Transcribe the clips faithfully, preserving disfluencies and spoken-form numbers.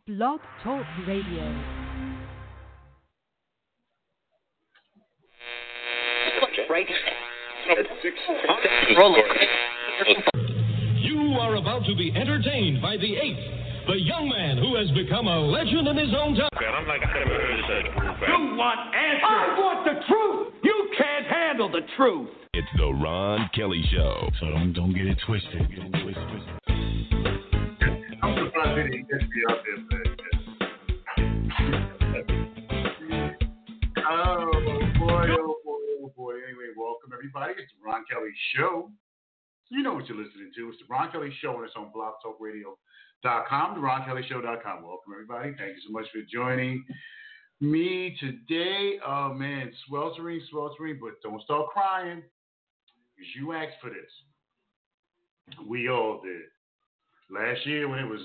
Blog Talk Radio. You are about to be entertained by the eighth, the young man who has become a legend in his own time. I'm like, I never heard of such. You want answers? I want the truth. You can't handle the truth. It's the Ron Kelly Show. So don't don't get it twisted. Get it twisted. I'm surprised they didn't get me out there, man. Oh boy, oh boy, oh boy. Anyway, welcome everybody. It's the Ron Kelly Show. You know what you're listening to. It's the Ron Kelly Show, and it's on blog talk radio dot com, the ron kelly show dot com. Welcome everybody. Thank you so much for joining me today. Oh man, sweltering, sweltering, but don't start crying, because you asked for this. We all did. Last year when it was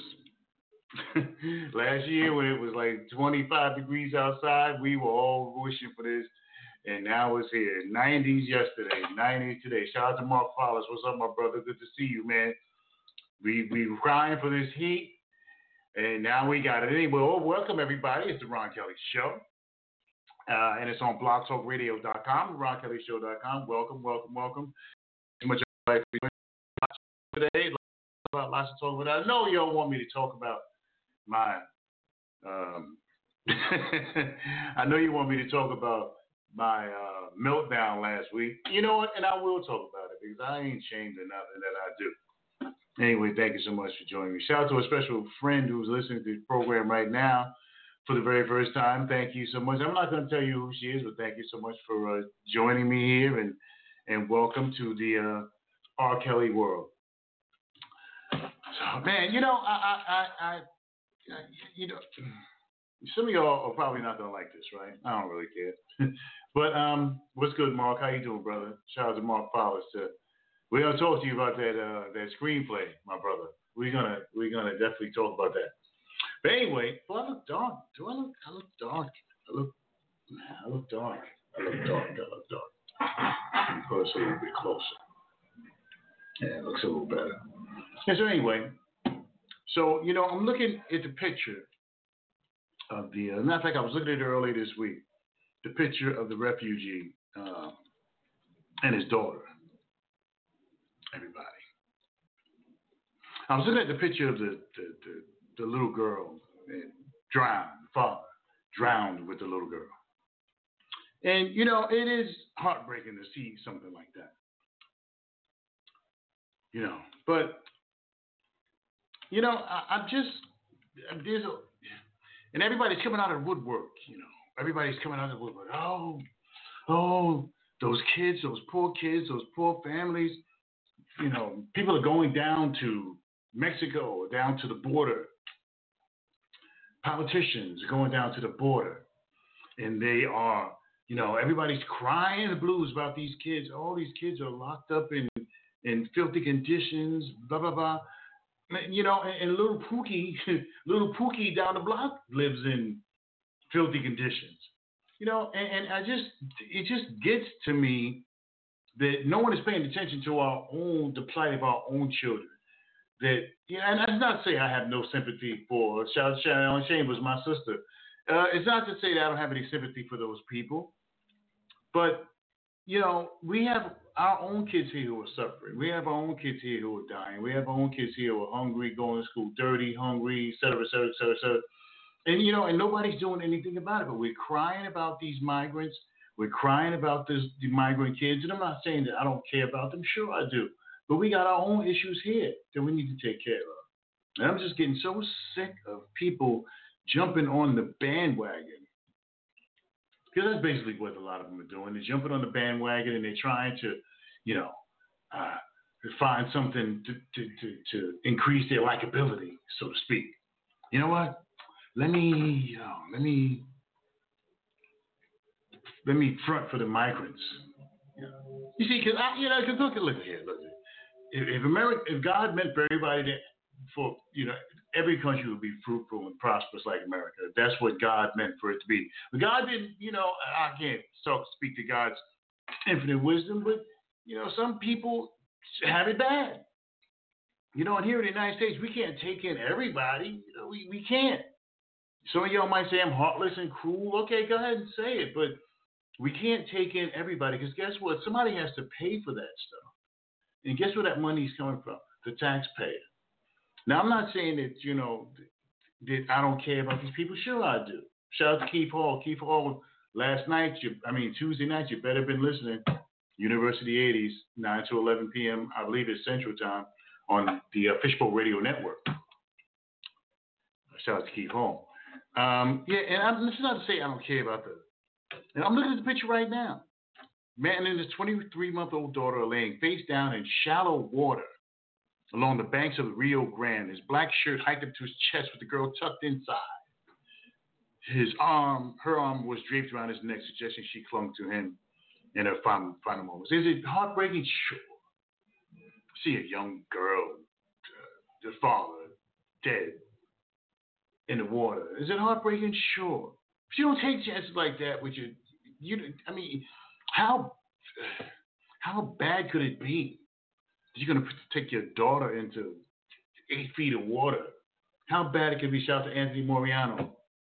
last year when it was like twenty-five degrees outside, we were all wishing for this, and now it's here. nineties yesterday, nineties today. Shout out to Mark Follis. What's up, my brother? Good to see you, man. We we were crying for this heat, and now we got it. Anyway, well, welcome everybody. It's the Ron Kelly Show, uh, and it's on blog talk radio dot com, the ron kelly show dot com. Welcome, welcome, welcome. Too much today. Lots to talk about. I know you all want me to talk about my. Um, I know you want me to talk about my uh, meltdown last week. You know what? And I will talk about it because I ain't ashamed of nothing that I do. Anyway, thank you so much for joining me. Shout out to a special friend who's listening to the program right now for the very first time. Thank you so much. I'm not going to tell you who she is, but thank you so much for uh, joining me here, and and welcome to the uh, R. Kelly world. So, man, you know, I, I, I, I, you know, some of y'all are probably not going to like this, right? I don't really care. But um, what's good, Mark? How you doing, brother? Shout out to Mark Powers too. We're gonna talk to you about that uh, that screenplay, my brother. We're gonna we're gonna definitely talk about that. But anyway, do I look dark? Do I look I look dark? I look I look dark. I look dark. I look dark. Put us a little bit closer. Yeah, it looks a little better. Yeah, so anyway, so you know, I'm looking at the picture of the. Uh, matter of fact, I was looking at it earlier this week. The picture of the refugee uh, and his daughter. Everybody. I was looking at the picture of the the, the, the little girl and drowned, the father drowned with the little girl. And, you know, it is heartbreaking to see something like that. You know, but, you know, I, I'm just, there's a, and everybody's coming out of the woodwork, you know. Everybody's coming out of the woodwork. Oh, oh, those kids, those poor kids, those poor families. You know, people are going down to Mexico, down to the border. Politicians are going down to the border. And they are, you know, everybody's crying the blues about these kids. All these kids are locked up in, in filthy conditions, blah, blah, blah. You know, and, and little Pookie, little Pookie down the block lives in filthy conditions. You know, and, and I just, it just gets to me that no one is paying attention to our own, the plight of our own children. That, yeah, and that's not to say I have no sympathy for, shout out Sharon Chambers, my sister. Uh, it's not to say that I don't have any sympathy for those people. But, you know, we have our own kids here who are suffering. We have our own kids here who are dying. We have our own kids here who are hungry, going to school dirty, hungry, et cetera, et cetera, et cetera, et cetera. And, you know, and nobody's doing anything about it. But we're crying about these migrants. We're crying about this, the migrant kids, and I'm not saying that I don't care about them. Sure, I do. But we got our own issues here that we need to take care of. And I'm just getting so sick of people jumping on the bandwagon. Because that's basically what a lot of them are doing. They're jumping on the bandwagon and they're trying to, you know, uh, find something to, to, to, to increase their likability, so to speak. You know what? Let me, you know, let me... Let me front for the migrants. You, know. You see, because I, you know, cause look at look here, look. If, if America, if God meant for everybody to, for you know, every country would be fruitful and prosperous like America. That's what God meant for it to be. But God didn't, you know, I can't talk, speak to God's infinite wisdom, but you know, some people have it bad. You know, and here in the United States, we can't take in everybody. You know, we, we can't. Some of y'all might say I'm heartless and cruel. Okay, go ahead and say it, but we can't take in everybody because guess what? Somebody has to pay for that stuff. And guess where that money's coming from? The taxpayer. Now, I'm not saying that, you know, that I don't care about these people. Sure, I do. Shout out to Keith Hall. Keith Hall, last night, you, I mean, Tuesday night, you better have been listening. University eighties, nine to eleven p.m., I believe it's Central Time, on the uh, Fishbowl Radio Network. Shout out to Keith Hall. Um, yeah, and I'm, this is not to say I don't care about the. And I'm looking at the picture right now. Man and his twenty-three-month-old daughter are laying face down in shallow water along the banks of the Rio Grande. His black shirt hiked up to his chest with the girl tucked inside. His arm, her arm was draped around his neck, suggesting she clung to him in her final, final moments. Is it heartbreaking? Sure. See a young girl, uh, the father, dead in the water. Is it heartbreaking? Sure. But you don't take chances like that with your, you. I mean, how how bad could it be? You're gonna take your daughter into eight feet of water. How bad it could be? Shout out to Anthony Moriano.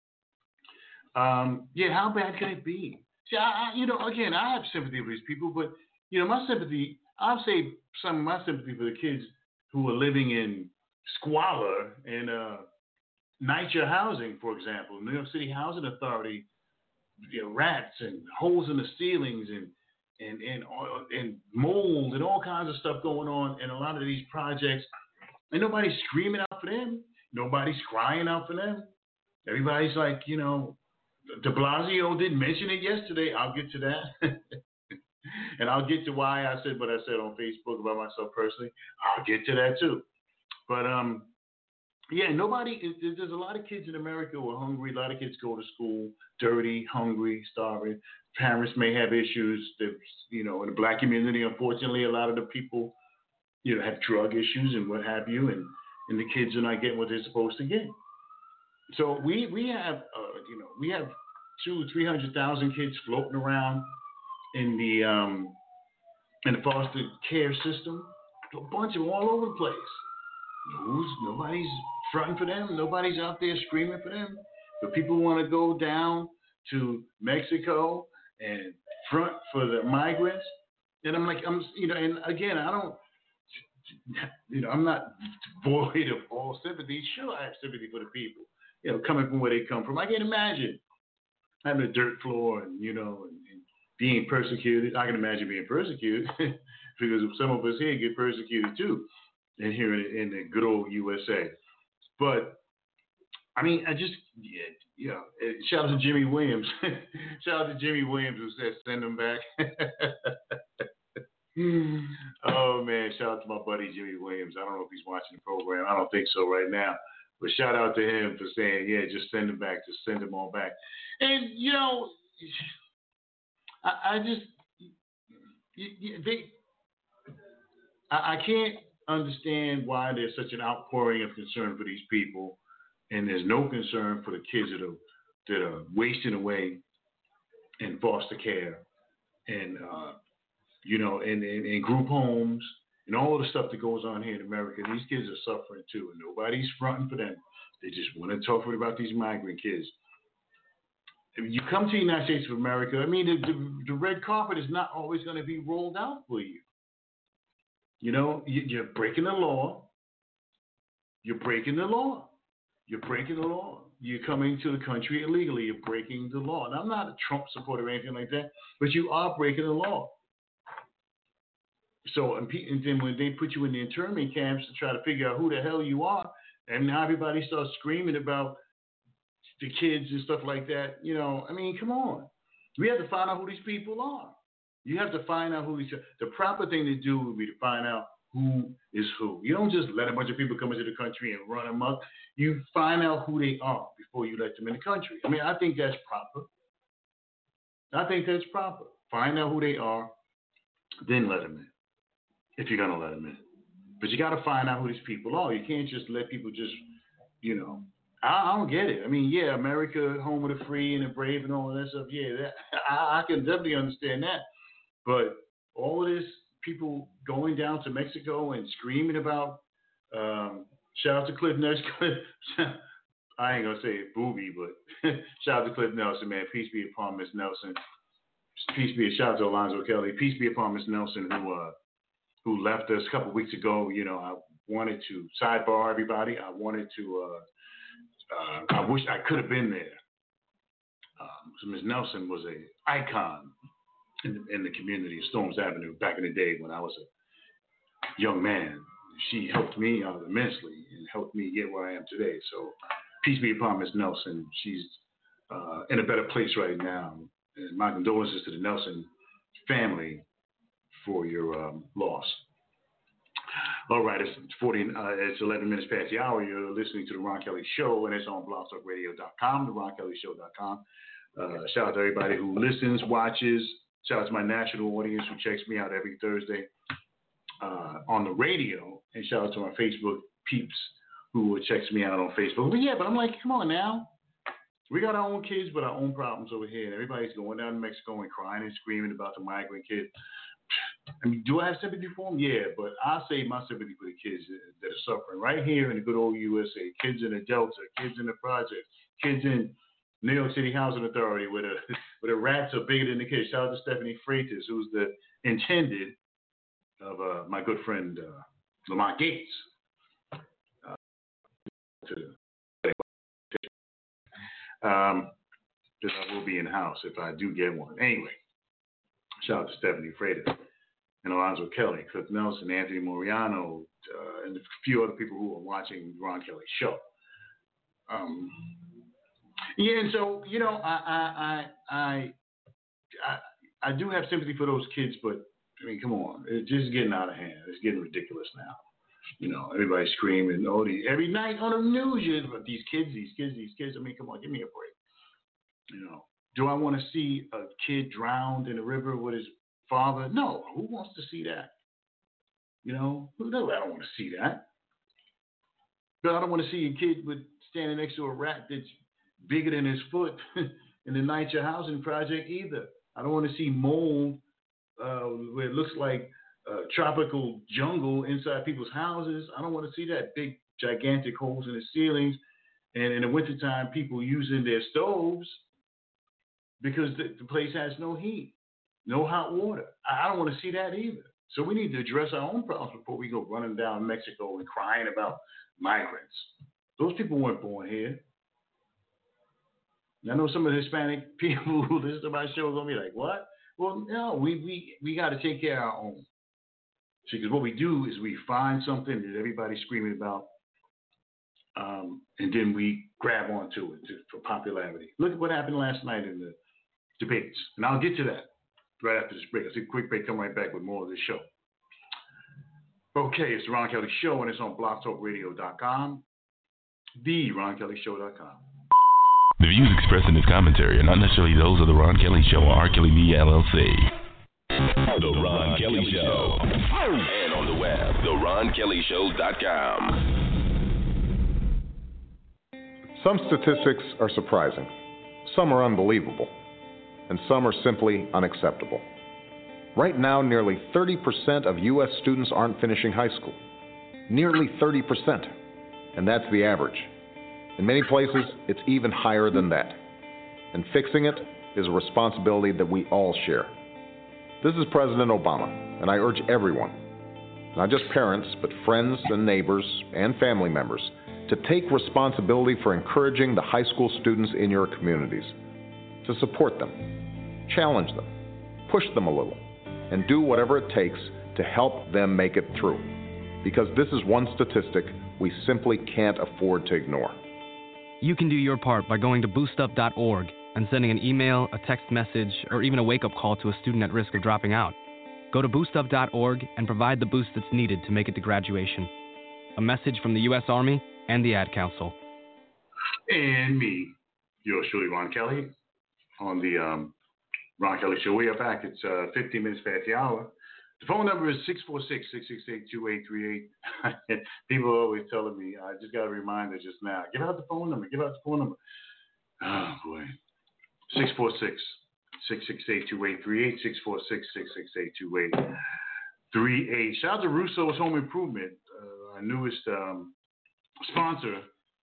Um, yeah, how bad could it be? See, I, I, you know, again, I have sympathy for these people, but you know, my sympathy, I'll say some of my sympathy for the kids who are living in squalor and uh, NYCHA housing, for example, New York City Housing Authority, you know, rats and holes in the ceilings and and and and mold and all kinds of stuff going on in a lot of these projects, and nobody's screaming out for them, nobody's crying out for them. Everybody's like, you know, De Blasio didn't mention it yesterday. I'll get to that. And I'll get to why I said what I said on Facebook about myself personally. I'll get to that too. But, um, yeah, nobody, there's a lot of kids in America who are hungry. A lot of kids go to school dirty, hungry, starving. Parents may have issues that, you know, in the black community, unfortunately, a lot of the people, you know, have drug issues and what have you. And, and the kids are not getting what they're supposed to get. So we we have uh, you know we have two three hundred thousand kids floating around in the um, in the foster care system, a bunch of them all over the place. Who's, nobody's fronting for them. Nobody's out there screaming for them. But people want to go down to Mexico and front for the migrants. And I'm like, I'm you know, and again, I don't. You know, I'm not void of all sympathy. Sure, I have sympathy for the people. You know, coming from where they come from. I can't imagine having a dirt floor and, you know, and, and being persecuted. I can imagine being persecuted because some of us here get persecuted too, and here in, in the good old U S A. But, I mean, I just, yeah, you know, shout out to Jimmy Williams. Shout out to Jimmy Williams who said send them back. Oh, man, shout out to my buddy Jimmy Williams. I don't know if he's watching the program. I don't think so right now. But shout out to him for saying, yeah, just send them back. Just send them all back. And, you know, I, I just, they, I, I can't understand why there's such an outpouring of concern for these people. And there's no concern for the kids that are, that are wasting away in foster care and, uh, you know, in, in, in group homes. And all the stuff that goes on here in America, these kids are suffering too, and nobody's fronting for them. They just want to talk about these migrant kids. If you come to the United States of America, I mean, the, the, the red carpet is not always going to be rolled out for you. You know, you, you're breaking the law. You're breaking the law. You're breaking the law. You're coming to the country illegally. You're breaking the law. And I'm not a Trump supporter or anything like that, but you are breaking the law. So, and then when they put you in the internment camps to try to figure out who the hell you are, and now everybody starts screaming about the kids and stuff like that, you know, I mean, come on. We have to find out who these people are. You have to find out who these are. The proper thing to do would be to find out who is who. You don't just let a bunch of people come into the country and run them up. You find out who they are before you let them in the country. I mean, I think that's proper. I think that's proper. Find out who they are, then let them in. If you're going to let them in. But you got to find out who these people are. You can't just let people just, you know, I, I don't get it. I mean, yeah, America, home of the free and the brave and all of that stuff. Yeah, that, I, I can definitely understand that. But all of this, people going down to Mexico and screaming about, um, shout out to Cliff Nash, I ain't gonna say it booby, but shout out to Cliff Nelson, man. Peace be upon Miss Nelson. Peace be shout out to Alonzo Kelly. Peace be upon Miss Nelson, who uh, who left us a couple of weeks ago. You know, I wanted to sidebar everybody. I wanted to. Uh, uh, I wish I could have been there. Um, so Miss Nelson was an icon in the, in the community of Storms Avenue back in the day when I was a young man. She helped me out immensely and helped me get where I am today. So peace be upon Miss Nelson. She's uh, in a better place right now. And my condolences to the Nelson family for your um, loss. All right, it's forty. Uh, it's eleven minutes past the hour. You're listening to the Ron Kelly Show, and it's on blog talk radio dot com, the ron kelly show dot com. Uh, shout out to everybody who listens, watches. Shout out to my national audience who checks me out every Thursday uh, on the radio, and shout out to my Facebook peeps who checks me out on Facebook. But yeah, but I'm like, come on now. We got our own kids, but our own problems over here. And everybody's going down to Mexico and crying and screaming about the migrant kids. I mean, do I have sympathy for them? Yeah, but I say my sympathy for the kids that are suffering right here in the good old U S A. Kids in the Delta, kids in the projects, kids in New York City Housing Authority where the, where the rats are bigger than the kids. Shout out to Stephanie Freitas, who's the intended of uh, my good friend uh, Lamont Gates. Uh, to the Um, because I will be in the house if I do get one. Anyway, shout out to Stephanie Freitas and Alonzo Kelly, Cliff Nelson, Anthony Moriano, uh, and a few other people who are watching the Ron Kelly Show. Um, yeah, and so, you know, I I, I I I do have sympathy for those kids, but, I mean, come on. It's just getting out of hand. It's getting ridiculous now. You know, everybody's screaming, oh, the, every night on the news, you but these kids, these kids, these kids. I mean, come on, give me a break. You know, do I want to see a kid drowned in a river with his father? No. Who wants to see that? You know, no, I don't want to see that. But I don't want to see a kid with standing next to a rat that's bigger than his foot in the NYCHA housing project either. I don't want to see mold uh, where it looks like Uh, tropical jungle inside people's houses. I don't want to see that big, gigantic holes in the ceilings. And in the wintertime, people using their stoves because the, the place has no heat, no hot water. I, I don't want to see that either. So we need to address our own problems before we go running down Mexico and crying about migrants. Those people weren't born here. I know some of the Hispanic people who listen to my show are going to be like, what? Well, no, we, we, we got to take care of our own. Because what we do is we find something that everybody's screaming about, um, and then we grab onto it to, for popularity. Look at what happened last night in the debates. And I'll get to that right after this break. I'll take a quick break, come right back with more of this show. Okay, it's the Ron Kelly Show, and it's on blog talk radio dot com, the ron kelly show dot com. The views expressed in this commentary are not necessarily those of the Ron Kelly Show or R. Kelly V L L C. The Ron Kelly Show. And on the web, the ron kelly show dot com. Some statistics are surprising, some are unbelievable, and some are simply unacceptable. Right now, nearly thirty percent of U S students aren't finishing high school. Nearly thirty percent. And that's the average. In many places, it's even higher than that. And fixing it is a responsibility that we all share. This is President Obama, and I urge everyone, not just parents, but friends and neighbors and family members, to take responsibility for encouraging the high school students in your communities, to support them, challenge them, push them a little, and do whatever it takes to help them make it through. Because this is one statistic we simply can't afford to ignore. You can do your part by going to boost up dot org and sending an email, a text message, or even a wake-up call to a student at risk of dropping out. Go to boost up dot org and provide the boost that's needed to make it to graduation. A message from the U S Army and the Ad Council. And me, yours truly, Ron Kelly, on the um, Ron Kelly Show. We are back. It's uh, fifteen minutes past the hour. The phone number is six four six, six six eight, two eight three eight. People are always telling me, I just got a reminder just now. Give out the phone number. Give out the phone number. Oh, boy. six four six, six six eight, two eight three eight, six four six, six six eight, two eight three eight. Shout out to Russo's Home Improvement, uh, our newest um, sponsor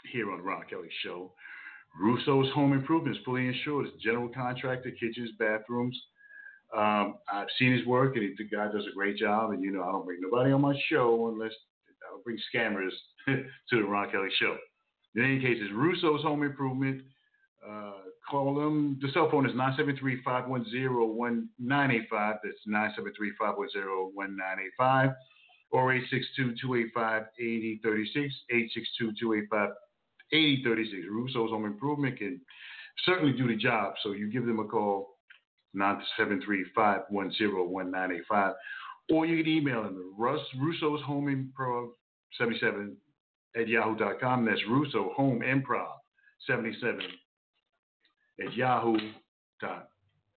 here on the Ron Kelly Show. Russo's Home Improvement is fully insured. It's general contractor, kitchens, bathrooms. Um, I've seen his work, and the guy does a great job. And, you know, I don't bring nobody on my show unless I don't bring scammers to the Ron Kelly Show. In any case, it's Russo's Home Improvement. Uh, call them. The cell phone is nine seven three, five one zero, one nine eight five. That's nine seven three, five one zero, one nine eight five. Or eight six two, two eight five, eight zero three six. eight six two, two eight five, eight zero three six. Russo's Home Improvement can certainly do the job. So you give them a call, nine seven three, five one zero, one nine eight five. Or you can email them, Russ, Russo's Home Improv seventy-seven at yahoo dot com. That's Russo Home Improv seventy-seven at yahoo dot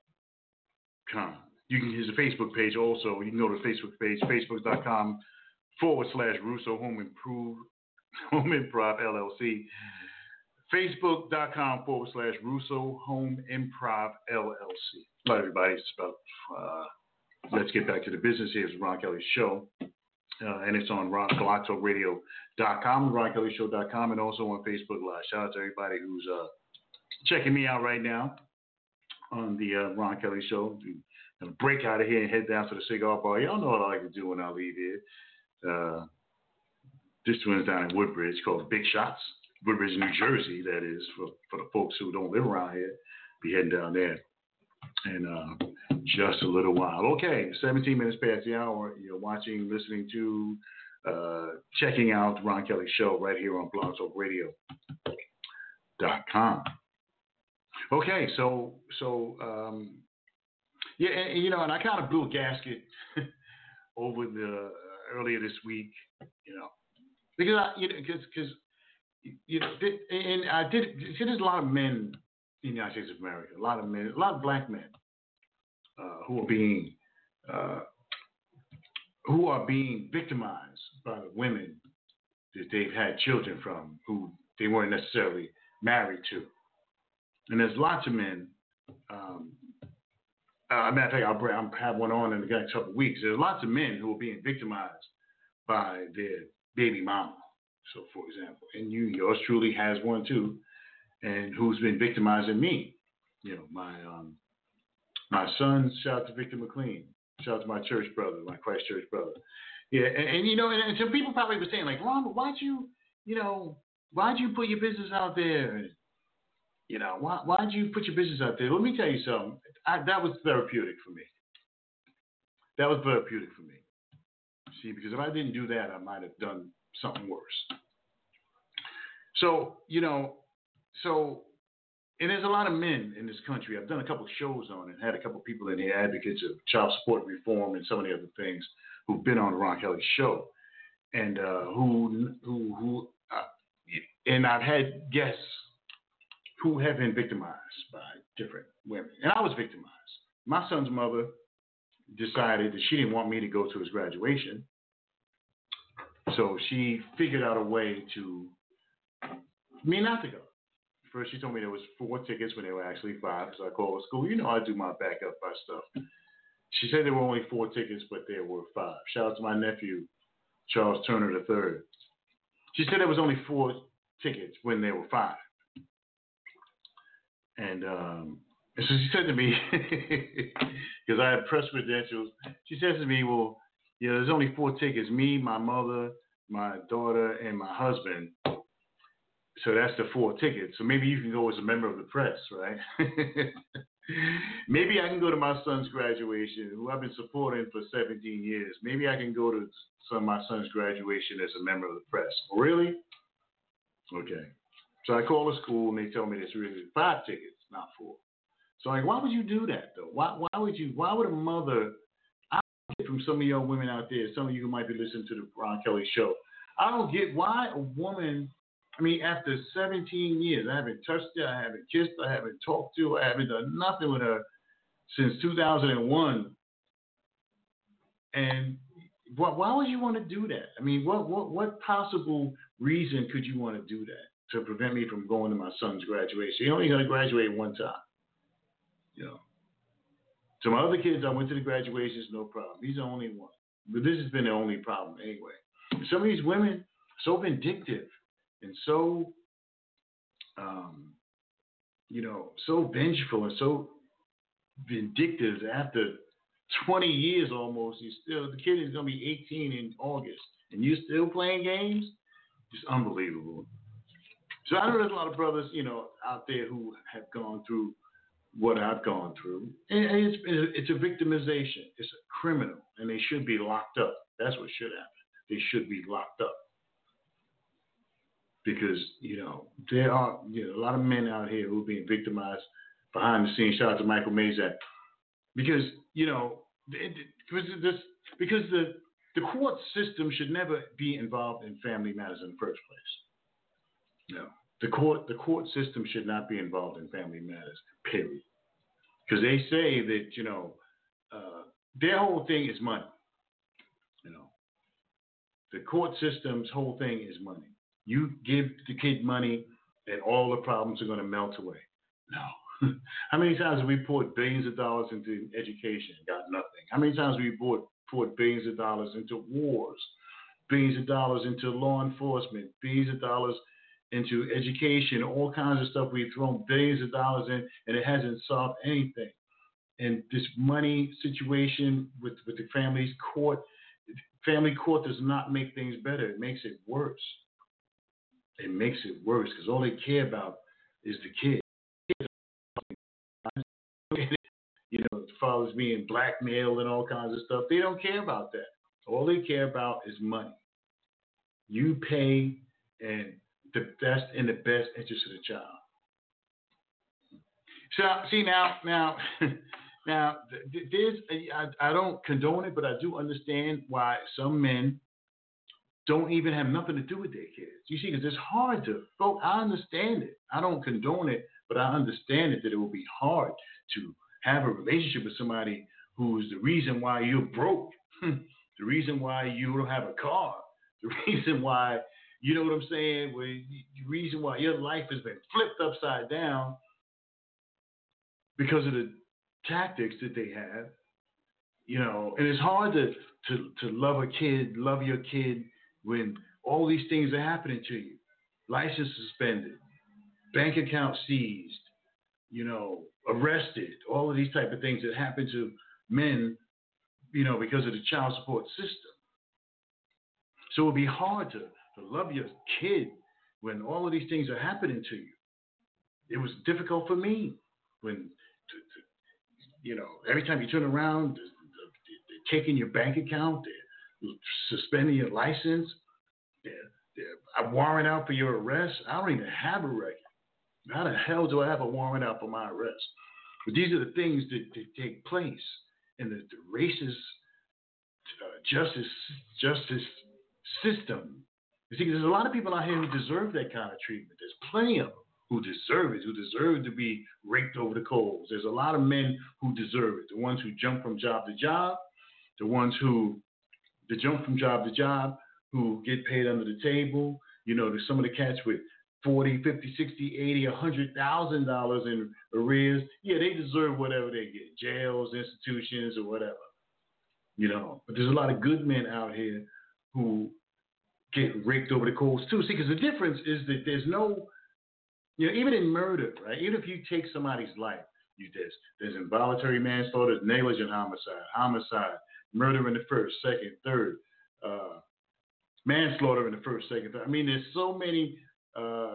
com. You can use the Facebook page also. You can go to the Facebook page, facebook.com forward slash Russo Home Improve, Home Improv L L C. Facebook.com forward slash Russo Home Improv L L C. Hello, everybody. It's about, uh, let's get back to the business. Here's the Ron Kelly Show. Uh, and it's on Ron, blog talk radio dot com, ron kelly show dot com, and also on Facebook Live. Shout out to everybody who's uh, checking me out right now on the uh, Ron Kelly Show. I'm going to break out of here and head down to the cigar bar. Y'all know what I like to do when I leave here. Uh, this one's down in Woodbridge called Big Shots. Woodbridge, New Jersey, that is, for, for the folks who don't live around here. Be heading down there in uh, just a little while. Okay, seventeen minutes past the hour. You're watching, listening to, uh, checking out the Ron Kelly Show right here on blog talk radio dot com. Okay, so, so um, yeah, and, you know, and I kind of blew a gasket over the uh, earlier this week, you know, because I, you know, because, because, you know, and I did, see, there's a lot of men in the United States of America, a lot of men, a lot of black men uh, who are being, uh, who are being victimized by the women that they've had children from, who they weren't necessarily married to. And there's lots of men, um, uh, matter of fact, I'll, I'll have one on in the next couple of weeks. There's lots of men who are being victimized by their baby mama. So, for example, and you, yours truly has one too, and who's been victimizing me. You know, my um, my son, shout out to Victor McLean. Shout out to my church brother, my Christ Church brother. Yeah, and, and you know, and, and some people probably were saying, like, Ron, why'd you, you know, why'd you put your business out there? You know, why why'd you put your business out there? Let me tell you something. I, that was therapeutic for me. That was therapeutic for me. See, because if I didn't do that, I might have done something worse. So, you know, so, and there's a lot of men in this country. I've done a couple of shows on it, had a couple of people in here, advocates of child support reform and some of the other things, who've been on the Ron Kelly Show, and uh, who, who, who, uh, and I've had guests who have been victimized by different women. And I was victimized. My son's mother decided that she didn't want me to go to his graduation. So she figured out a way to me not to go. First, she told me there was four tickets when there were actually five. So I called the school. You know, I do my backup by stuff. She said there were only four tickets, but there were five. Shout out to my nephew, Charles Turner the third. She said there was only four tickets when there were five. And, um, and so she said to me, because I had press credentials, she says to me, well, yeah, there's only four tickets, me, my mother, my daughter, and my husband. So that's the four tickets. So maybe you can go as a member of the press, right? Maybe I can go to my son's graduation, who I've been supporting for seventeen years. Maybe I can go to some of my son's graduation as a member of the press. Really? Okay. So I call the school, and they tell me there's really five tickets, not four. So like, why would you do that, though? Why, why would you? Why would a mother? I don't get from some of your women out there, some of you who might be listening to the Ron Kelly Show. I don't get why a woman. I mean, after seventeen years, I haven't touched her, I haven't kissed her, I haven't talked to her, I haven't done nothing with her since two thousand one. And why, why would you want to do that? I mean, what, what, what possible reason could you want to do that to prevent me from going to my son's graduation? He only going to graduate one time, you know. So my other kids, I went to the graduations, no problem. He's the only one. But this has been the only problem anyway. Some of these women, so vindictive and so um, you know, so vengeful and so vindictive after twenty years almost. He's still, the kid is going to be eighteen in August, and you're still playing games? Just unbelievable. So I know there's a lot of brothers, you know, out there who have gone through what I've gone through. And it's, it's a victimization. It's a criminal, and they should be locked up. That's what should happen. They should be locked up. Because, you know, there are you know, a lot of men out here who are being victimized behind the scenes. Shout out to Michael Mazak. Because, you know, it, because, this, because the, the court system should never be involved in family matters in the first place. No. The court, the court system should not be involved in family matters, period. Because they say that, you know, uh, their whole thing is money. You know, the court system's whole thing is money. You give the kid money and all the problems are going to melt away. No. How many times have we poured billions of dollars into education and got nothing? How many times have we poured, poured billions of dollars into wars, billions of dollars into law enforcement, billions of dollars into education, all kinds of stuff. We've thrown billions of dollars in, and it hasn't solved anything. And this money situation with, with the family's court, family court does not make things better. It makes it worse. It makes it worse because all they care about is the kid. You know, the father's being blackmailed and all kinds of stuff. They don't care about that. All they care about is money. You pay and the best in the best interest of the child. So see now, now, now there's I, I don't condone it, but I do understand why some men don't even have nothing to do with their kids. You see, because it's hard to. Folks, I understand it. I don't condone it, but I understand it that it will be hard to have a relationship with somebody who's the reason why you're broke, the reason why you don't have a car, the reason why. You know what I'm saying? Where the reason why your life has been flipped upside down because of the tactics that they have, you know, and it's hard to, to, to love a kid, love your kid when all these things are happening to you. License suspended, bank account seized, you know, arrested, all of these type of things that happen to men, you know, because of the child support system. So it would be hard to to love your kid when all of these things are happening to you. It was difficult for me when, to, to, you know, every time you turn around, they're, they're taking your bank account, they're suspending your license, they're, they're a warrant out for your arrest. I don't even have a record. How the hell do I have a warrant out for my arrest? But these are the things that, that take place in the, the racist uh, justice justice system. You see, there's a lot of people out here who deserve that kind of treatment. There's plenty of them who deserve it, who deserve to be raked over the coals. There's a lot of men who deserve it. The ones who jump from job to job, the ones who the jump from job to job, who get paid under the table. You know, there's some of the cats with forty, fifty, sixty, eighty, one hundred thousand dollars in arrears. Yeah, they deserve whatever they get, jails, institutions, or whatever. You know, but there's a lot of good men out here who get raked over the coals too. See, because the difference is that there's no, you know, even in murder, right? Even if you take somebody's life, you there's there's involuntary manslaughter, there's negligent homicide, homicide, murder in the first, second, third, uh, manslaughter in the first, second, third. I mean, there's so many, uh,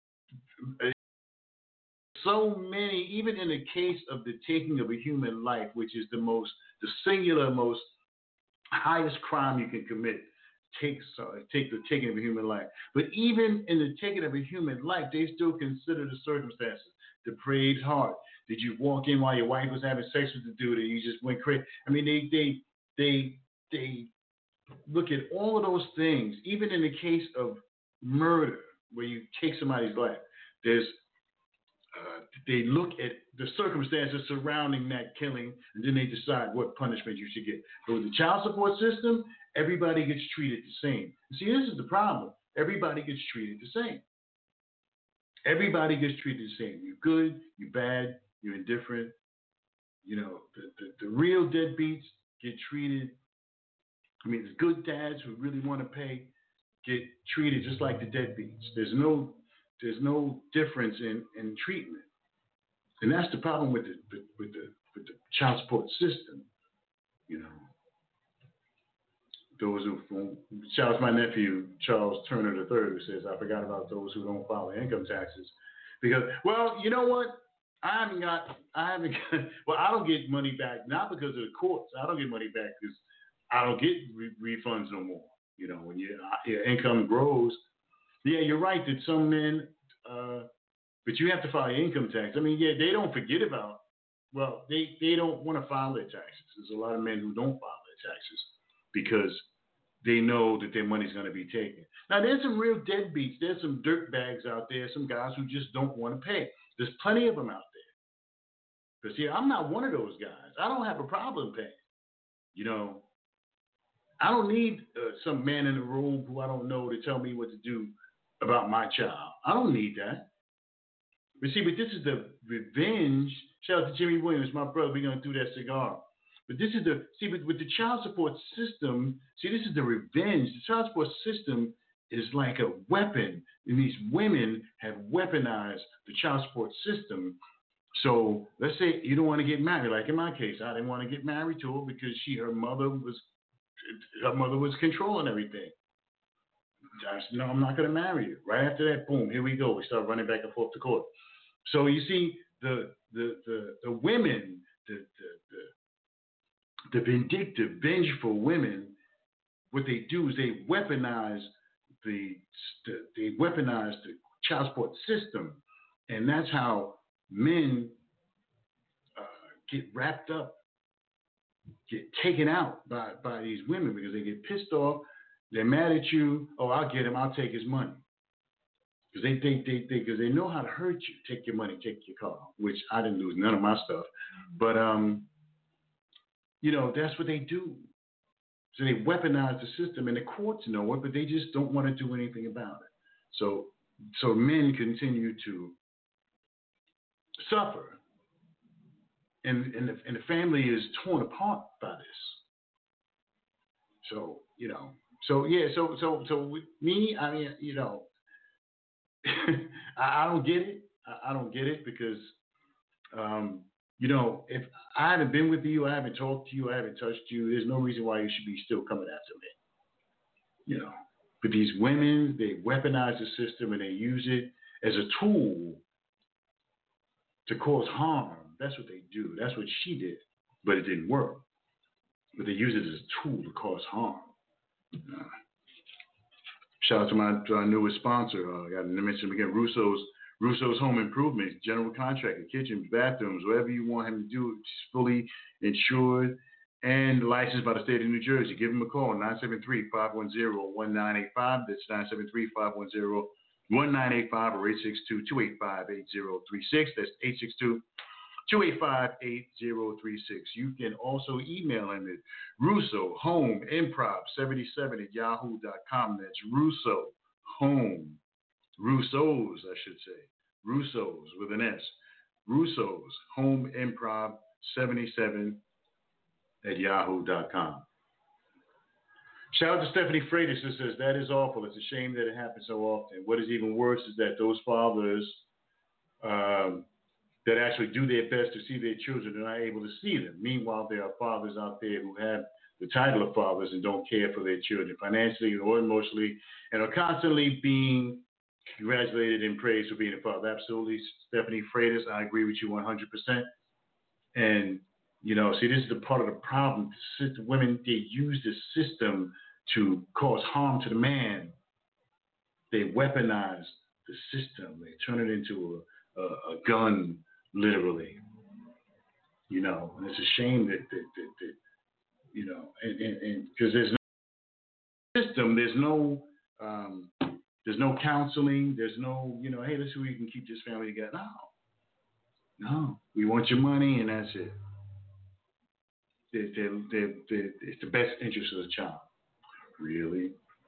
so many. Even in the case of the taking of a human life, which is the most, the singular, most highest crime you can commit. Takes uh, take the taking of a human life, but even in the taking of a human life, they still consider the circumstances. Depraved heart. Did you walk in while your wife was having sex with the dude, and you just went crazy? I mean, they they they they look at all of those things. Even in the case of murder, where you take somebody's life, there's uh, they look at the circumstances surrounding that killing, and then they decide what punishment you should get. But with the child support system, everybody gets treated the same. See, this is the problem. Everybody gets treated the same. Everybody gets treated the same. You're good, you're bad, you're indifferent. You know, the, the, the real deadbeats get treated. I mean, the good dads who really want to pay get treated just like the deadbeats. There's no there's no difference in, in treatment. And that's the problem with the with the with the child support system, you know. Those who shout out my nephew Charles Turner the third, who says, I forgot about those who don't file income taxes. Because, well, you know what? I haven't got, I haven't got, well, I don't get money back, not because of the courts. I don't get money back because I don't get re- refunds no more. You know, when your, your income grows, yeah, you're right that some men, uh, but you have to file your income tax. I mean, yeah, they don't forget about, well, they, they don't want to file their taxes. There's a lot of men who don't file their taxes because they know that their money's going to be taken. Now, there's some real deadbeats. There's some dirt bags out there, some guys who just don't want to pay. There's plenty of them out there. But see, I'm not one of those guys. I don't have a problem paying. You know, I don't need uh, some man in the room who I don't know to tell me what to do about my child. I don't need that. But see, but this is the revenge. Shout out to Jimmy Williams, my brother. We're going to do that cigar. But this is the, see, with, with the child support system, see, this is the revenge. The child support system is like a weapon. And these women have weaponized the child support system. So let's say you don't want to get married. Like in my case, I didn't want to get married to her because she, her mother was, her mother was controlling everything. I said, no, I'm not going to marry you. Right after that, boom, here we go. We start running back and forth to court. So you see, the the the, the women, the, the the the vindictive, vengeful women, what they do is they weaponize the, the they weaponize the child support system, and that's how men uh, get wrapped up, get taken out by by these women because they get pissed off. They're mad at you. Oh, I'll get him. I'll take his money. Because they think they think because they know how to hurt you. Take your money, take your car. Which I didn't lose none of my stuff, but um, you know that's what they do. So they weaponize the system, and the courts know it, but they just don't want to do anything about it. So so men continue to suffer, and and the, and the family is torn apart by this. So you know. So yeah, so so so with me, I mean, you know, I, I don't get it. I, I don't get it because, um, you know, if I haven't been with you, I haven't talked to you, I haven't touched you, there's no reason why you should be still coming after me. You know, but these women, they weaponize the system and they use it as a tool to cause harm. That's what they do. That's what she did, but it didn't work. But they use it as a tool to cause harm. Uh, shout out to my to our newest sponsor. Uh, I got to mention him again. Russo's Russo's Home Improvement, general contractor, kitchens, bathrooms, whatever you want him to do. It's fully insured and licensed by the state of New Jersey. Give him a call, nine seven three, five one zero, one nine eight five. That's nine seven three, five one zero, one nine eight five or eight six two, two eight five, eight zero three six. That's eight six two, two eight five, eight zero three six. You can also email him at Russo Home Improv seventy-seven at yahoo dot com. That's Russo Home, Russo's, I should say. Russo's with an S. Russo's Home Improv seventy-seven at yahoo dot com. Shout out to Stephanie Freitas who says, that is awful. It's a shame that it happens so often. What is even worse is that those fathers um, that actually do their best to see their children are not able to see them. Meanwhile, there are fathers out there who have the title of fathers and don't care for their children financially or emotionally and are constantly being congratulated and praised for being a father. Absolutely, Stephanie Freitas, I agree with you one hundred percent. And, you know, see, this is the part of the problem. The system, women, they use the system to cause harm to the man. They weaponize the system. They turn it into a, a, a gun, literally. You know, and it's a shame that, that, that, that you know, and because there's no system, there's no, um, there's no counseling, there's no, you know, hey, let's see where you can keep this family together. No, no, we want your money and that's it. They're, they're, they're, they're, it's the best interest of the child. Really?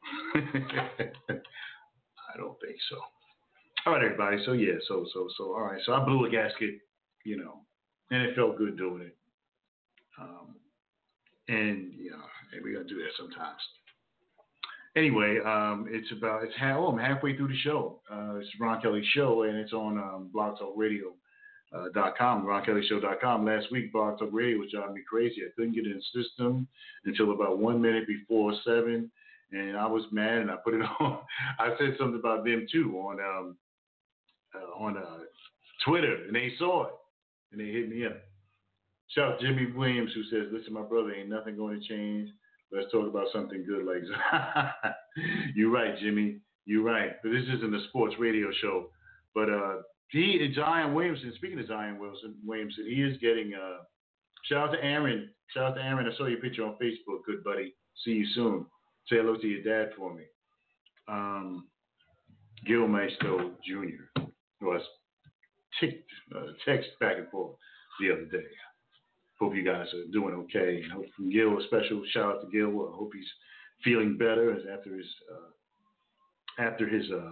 I don't think so. All right, everybody. So yeah, so so so all right. So I blew a gasket, you know, and it felt good doing it. Um, and you know, and we gotta do that sometimes. anyway, um, it's about it's half, oh, I'm halfway through the show. Uh, it's Ron Kelly Show, and it's on um, Blog Talk Radio. Uh, dot com, ron kelly show dot com. Last week, Blog Talk Radio was driving me crazy. I couldn't get in the system until about one minute before seven, and I was mad, and I put it on. I said something about them too on um, uh, on uh, Twitter, and they saw it, and they hit me up. Shout out to Jimmy Williams, who says, "Listen, my brother, ain't nothing going to change. Let's talk about something good." Like, you're right, Jimmy. You're right. But this isn't a sports radio show, but uh. He and Zion Williamson, speaking of Zion Wilson, Williamson, he is getting, uh, shout out to Aaron. Shout out to Aaron. I saw your picture on Facebook. Good buddy. See you soon. Say hello to your dad for me. Um, Gil Maestro Junior was ticked, uh, text back and forth the other day. Hope you guys are doing okay. And hope from Gil, a special shout out to Gil. I hope he's feeling better as after his, uh, after his, uh,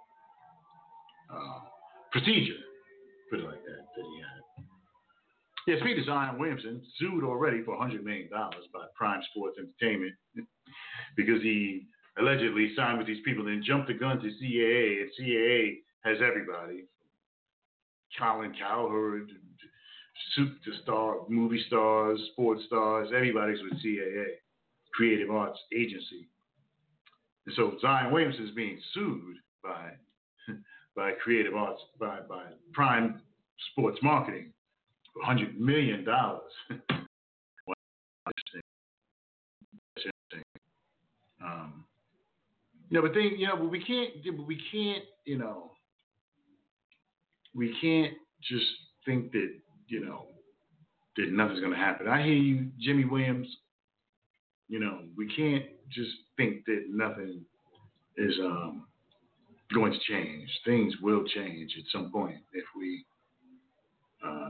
uh, procedure, put it like that, that he had. Yeah, speaking of Zion Williamson, sued already for one hundred million dollars by Prime Sports Entertainment because he allegedly signed with these people and then jumped the gun to C A A, and C A A has everybody. Colin Cowherd, superstar, movie stars, sports stars, everybody's with C A A, Creative Arts Agency. And so Zion Williamson is being sued by by Creative Arts, by, by Prime Sports Marketing for one hundred million dollars. Wow, interesting. Interesting. Um, you know, but thing, you know, but we can't, we can't, you know, we can't just think that, you know, that nothing's going to happen. I hear you, Jimmy Williams. You know, we can't just think that nothing is, um, going to change. Things will change at some point if we uh,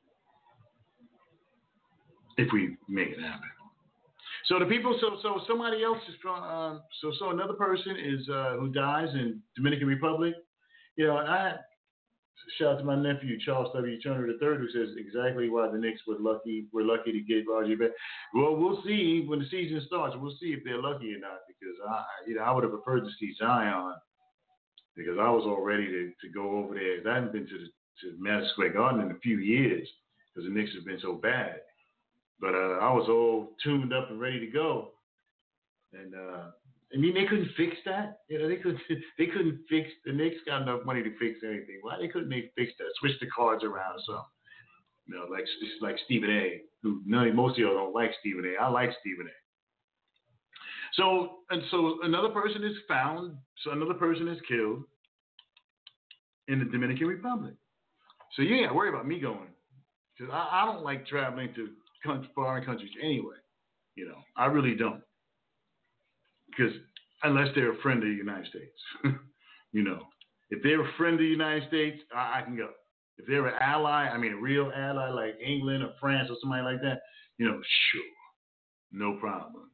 if we make it happen. So the people, so so somebody else is from, uh, so so another person is uh, who dies in Dominican Republic. You know, I shout out to my nephew Charles W. Turner the third, who says exactly why the Knicks were lucky were lucky to get Roger back. Well, we'll see when the season starts. We'll see if they're lucky or not, because I you know I would have preferred to see Zion. Because I was all ready to, to go over there. I hadn't been to the to Madison Square Garden in a few years because the Knicks have been so bad. But uh, I was all tuned up and ready to go. And uh, I mean, they couldn't fix that. You know, they couldn't. They couldn't fix. The Knicks got enough money to fix anything. Why they couldn't they fix that? Switch the cards around or something. You know, like like Stephen A. Who none, most of y'all don't like Stephen A. I like Stephen A. So and so another person is found. So another person is killed in the Dominican Republic. So you ain't got to worry about me going, because I, I don't like traveling to country, foreign countries anyway. You know, I really don't, because unless they're a friend of the United States, you know, if they're a friend of the United States, I, I can go. If they're an ally, I mean a real ally like England or France or somebody like that, you know, sure, no problem.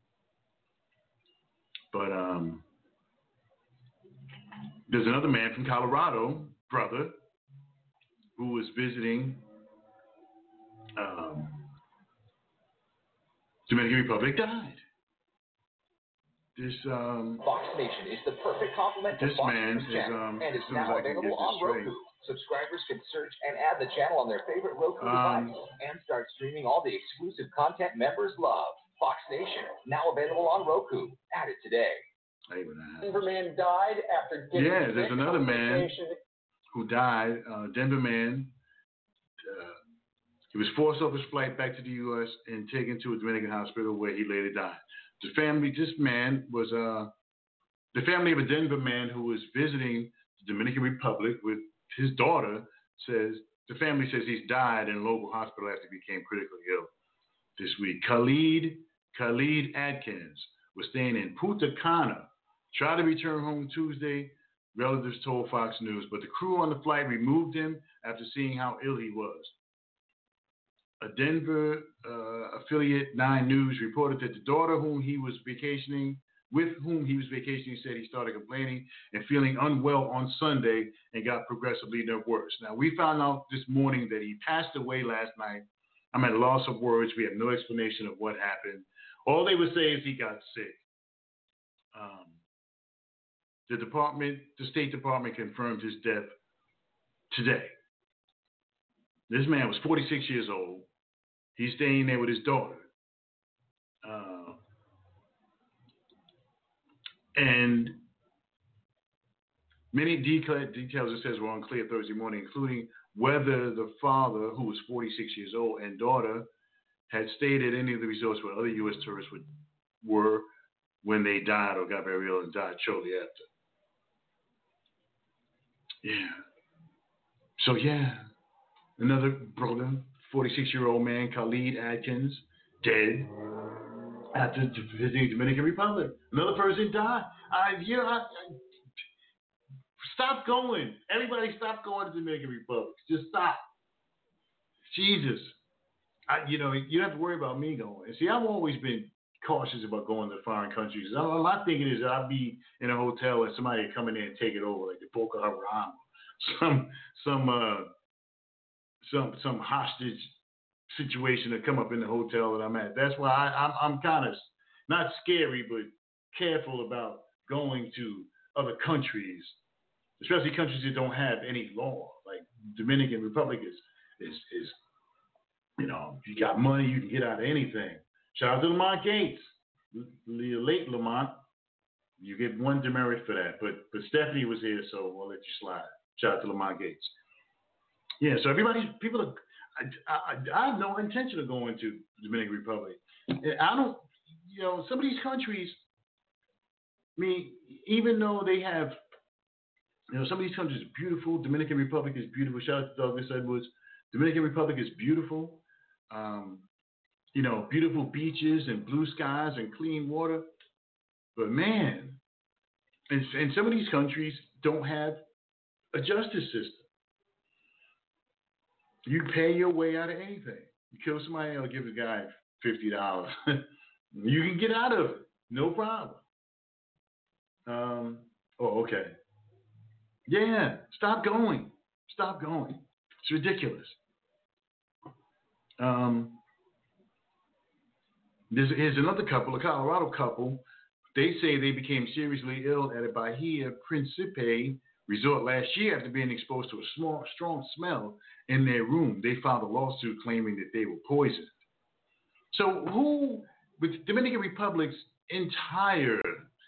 But um, there's another man from Colorado, brother, who was visiting um, Dominican Republic, died. This um, Fox Nation is the perfect complement to this Fox man News is channel, um, and as is soon as now I can get available this on straight. Roku. Subscribers can search and add the channel on their favorite Roku Um, device and start streaming all the exclusive content members love. Fox Nation, now available on Roku. Add it today. Denver man died after getting Yeah, there's another man vacation. who died. Uh, Denver man. Uh, he was forced off his flight back to the U S and taken to a Dominican hospital where he later died. The family, this man was uh, the family of a Denver man who was visiting the Dominican Republic with his daughter. Says the family says he's died in a local hospital after he became critically ill this week. Khalid Khalid Adkins was staying in Punta Cana. Tried to return home Tuesday, relatives told Fox News, but the crew on the flight removed him after seeing how ill he was. A Denver uh, affiliate, Nine News, reported that the daughter whom he was vacationing, with whom he was vacationing, said he started complaining and feeling unwell on Sunday and got progressively worse. Now, we found out this morning that he passed away last night. I'm at a loss of words. We have no explanation of what happened. All they would say is he got sick. Um, The department, the State Department confirmed his death today. This man was forty-six years old. He's staying there with his daughter. Uh, and many details, it says, were unclear Thursday morning, including whether the father, who was forty-six years old, and daughter had stayed at any of the resorts where other U S tourists would, were when they died or got very ill and died shortly after. Yeah. So, yeah. Another brother, forty-six-year-old man, Khalid Atkins, dead after visiting Dominican Republic. Another person died. I, you know, I, I, stop going. Everybody stop going to Dominican Republic. Just stop. Jesus. I, you know, you don't have to worry about me going. See, I've always been cautious about going to foreign countries. My thinking is that I'd be in a hotel and somebody would come in there and take it over, like the Boko Haram, some some uh, some some hostage situation to come up in the hotel that I'm at. That's why I, I'm I'm kind of not scary, but careful about going to other countries, especially countries that don't have any law. Like Dominican Republic is is is. You know, if you got money, you can get out of anything. Shout out to Lamont Gates. The late Lamont. You get one demerit for that. But but Stephanie was here, so we'll let you slide. Shout out to Lamont Gates. Yeah, so everybody, people are, I, I, I have no intention of going to the Dominican Republic. I don't, you know, some of these countries, I mean, even though they have, you know, some of these countries are beautiful. Dominican Republic is beautiful. Shout out to Douglas Edwards. Dominican Republic is beautiful. Um, you know, beautiful beaches and blue skies and clean water. But man, and, and some of these countries don't have a justice system. You pay your way out of anything. You kill somebody, I'll give the guy fifty dollars. You can get out of it. No problem. Um, oh, okay. Yeah, stop going. Stop going. It's ridiculous. Um, there's, here's another couple, a Colorado couple. They say they became seriously ill at a Bahia Principe resort last year after being exposed to a small, strong smell in their room. They filed a lawsuit claiming that they were poisoned. So who, with Dominican Republic's entire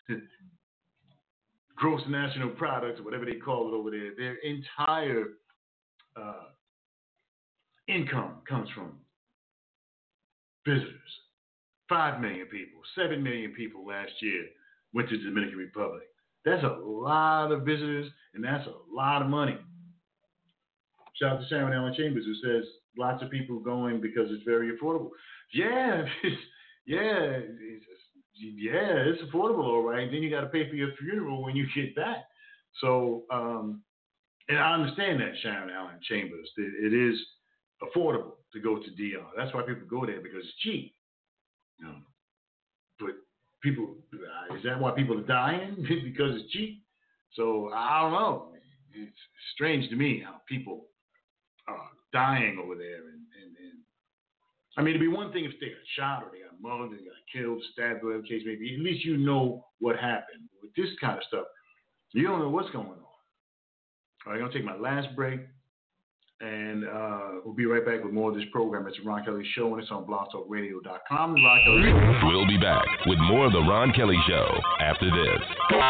gross national product, or whatever they call it over there, their entire uh, income comes from visitors. Five million people, seven million people last year went to the Dominican Republic. That's a lot of visitors, and that's a lot of money. Shout out to Sharon Allen Chambers, who says lots of people going because it's very affordable. Yeah, it's, yeah, it's, yeah, it's affordable, all right. Then you got to pay for your funeral when you get back. So, um, and I understand that, Sharon Allen Chambers. It, it is affordable to go to D R. That's why people go there, because it's cheap. You know, but people, is that why people are dying? Because it's cheap? So I don't know. It's strange to me how people are dying over there. And, and, and I mean, it'd be one thing if they got shot or they got mugged, they got killed, stabbed, whatever the case may be. At least you know what happened. With this kind of stuff, you don't know what's going on. All right, I'm going to take my last break. And uh, we'll be right back with more of this program. It's the Ron Kelly Show, and it's on blog talk radio dot com. The Ron Kelly Show. We'll be back with more of the Ron Kelly Show after this.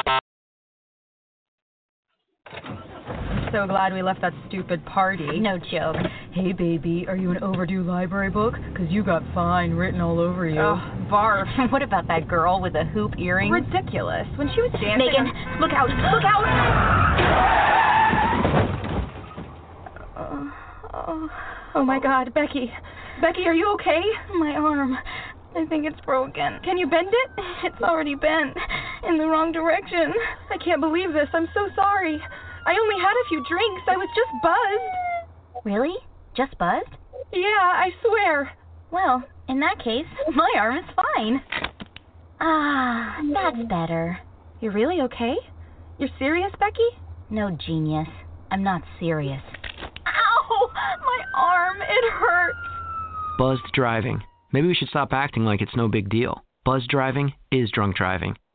I'm so glad we left that stupid party. No joke. Hey, baby, are you an overdue library book? Because you got fine written all over you. Oh, barf. What about that girl with the hoop earrings? Ridiculous. When she was dancing... Megan, on... look out. Look out! Oh, oh, oh my God, Becky. Becky, are you okay? My arm. I think it's broken. Can you bend it? It's already bent. In the wrong direction. I can't believe this. I'm so sorry. I only had a few drinks. I was just buzzed. Really? Just buzzed? Yeah, I swear. Well, in that case, my arm is fine. Ah, that's better. You're really okay? You're serious, Becky? No, genius. I'm not serious. Ow! My arm, it hurts. Buzzed driving. Maybe we should stop acting like it's no big deal. Buzzed driving is drunk driving.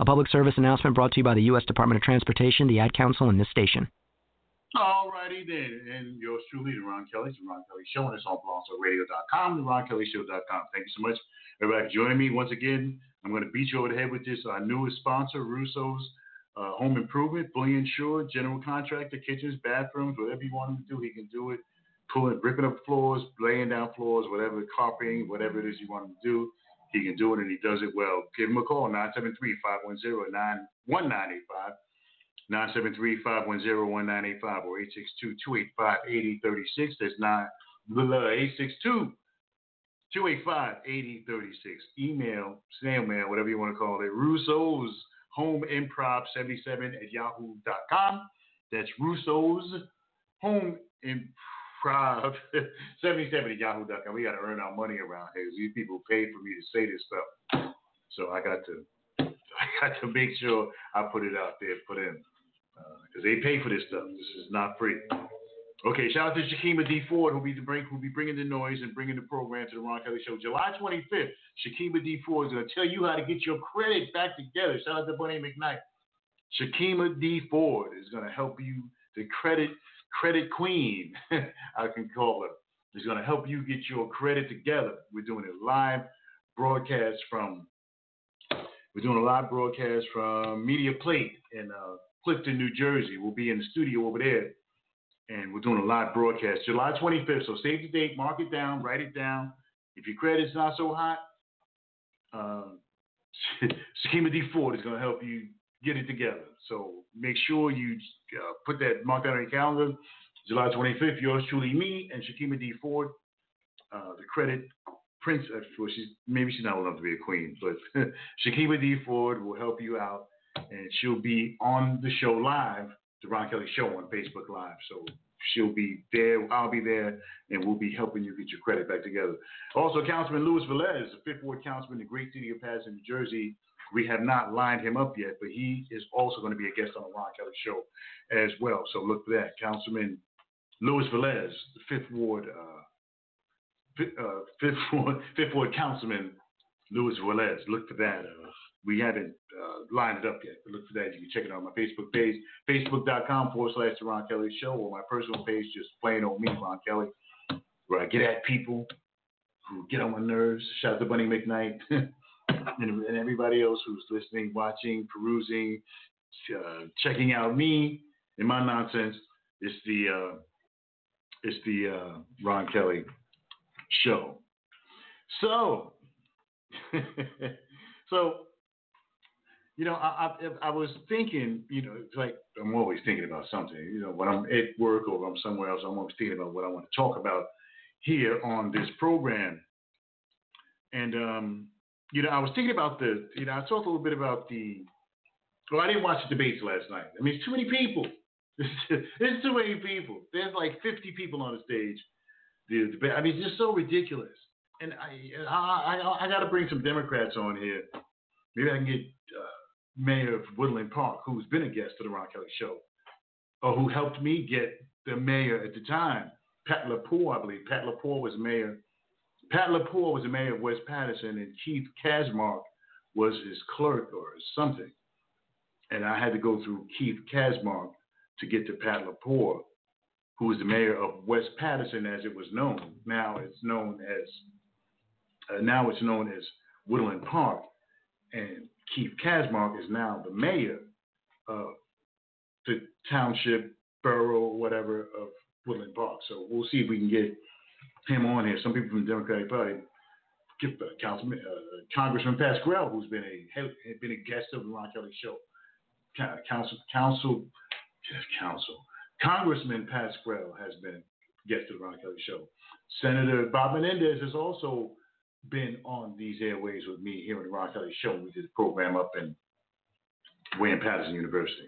A public service announcement brought to you by the U S Department of Transportation, the Ad Council, and this station. All righty then. And yours truly, The Ron Kelly, The Ron Kelly Show, and it's on blog talk radio dot com, the ron kelly show dot com. Thank you so much, everybody, for joining me. Once again, I'm going to beat you over the head with this. Our newest sponsor, Russo's uh, Home Improvement, fully insured, general contractor, kitchens, bathrooms, whatever you want him to do, he can do it. Pulling, ripping up floors, laying down floors, whatever, carpeting, whatever it is you want him to do, he can do it, and he does it well. Give him a call, nine seven three, five one zero, one nine eight five, nine seven three, five one zero, one nine eight five, or eight six two, two eight five, eight eight three six. That's nine, eight six two, two eight five, eight eight three six. Email, snail mail, whatever you want to call it, Russo's Home Improv seventy-seven at yahoo dot com. That's Russo's Home Improv seventy-seven at yahoo dot com. We got to earn our money around here. These people paid for me to say this stuff. So I got to I got to make sure I put it out there for them. Because uh, they pay for this stuff. This is not free. Okay, shout out to Shakima D. Ford, who'll be, the bring, who'll be bringing the noise and bringing the program to the Ron Kelly Show. July twenty-fifth, Shakima D. Ford is going to tell you how to get your credit back together. Shout out to Bunny McKnight. Shakima D. Ford is going to help you, the credit credit queen, I can call her. Is going to help you get your credit together. We're doing a live broadcast from, we're doing a live broadcast from Media Plate in uh, Clifton, New Jersey. We'll be in the studio over there. And we're doing a live broadcast July twenty-fifth. So save the date, mark it down, write it down. If your credit's not so hot, um, Shakima D. Ford is going to help you get it together. So make sure you uh, put that, mark that on your calendar. July twenty-fifth, yours truly, me and Shakima D. Ford, uh, the credit prince. Uh, well, she's maybe she's not old enough to be a queen, but Shakima D. Ford will help you out, and she'll be on the show live. The Ron Kelly Show on Facebook Live. So she'll be there, I'll be there, and we'll be helping you get your credit back together. Also, Councilman Louis Velez, the fifth Ward Councilman in the great city of Patterson, New Jersey. We have not lined him up yet, but he is also going to be a guest on the Ron Kelly Show as well. So look for that. Councilman Louis Velez, the fifth Ward, uh, fifth, uh, fifth Ward, fifth Ward Councilman Louis Velez. Look for that. Uh, We haven't uh, lined it up yet, but look for that. You can check it out on my Facebook page, facebook.com forward slash The Ron Kelly Show, or my personal page, just plain old me, Ron Kelly, where I get at people who get on my nerves. Shout out to Bunny McKnight and, and everybody else who's listening, watching, perusing, uh, checking out me and my nonsense. It's the, uh, it's the uh, Ron Kelly Show. So, so, you know, I, I I was thinking, you know, it's like I'm always thinking about something. You know, when I'm at work or I'm somewhere else, I'm always thinking about what I want to talk about here on this program. And, um, you know, I was thinking about the, you know, I talked a little bit about the, well, I didn't watch the debates last night. I mean, it's too many people. There's too many people. There's like fifty people on the stage. The debate. I mean, it's just so ridiculous. And I I, I, I got to bring some Democrats on here. Maybe I can get uh, Mayor of Woodland Park, who's been a guest to the Ron Kelly Show, or who helped me get the mayor at the time, Pat Lepore, I believe. Pat Lepore was mayor. Pat Lepore was the mayor of West Patterson, and Keith Kasmark was his clerk or something. And I had to go through Keith Kasmark to get to Pat Lepore, who was the mayor of West Patterson, as it was known. Now it's known as uh, now it's known as Woodland Park. And Keith Kasmark is now the mayor of the township, borough, whatever, of Woodland Park. So we'll see if we can get him on here. Some people from the Democratic Party, uh, Councilman, uh, Congressman Pasquale, who's been a had been a guest of the Ron Kelly Show. Council, council, council. Congressman Pasquale has been a guest of the Ron Kelly Show. Senator Bob Menendez has also been on these airways with me here on the Ron Kelly Show. We did a program up in Wayne Patterson University.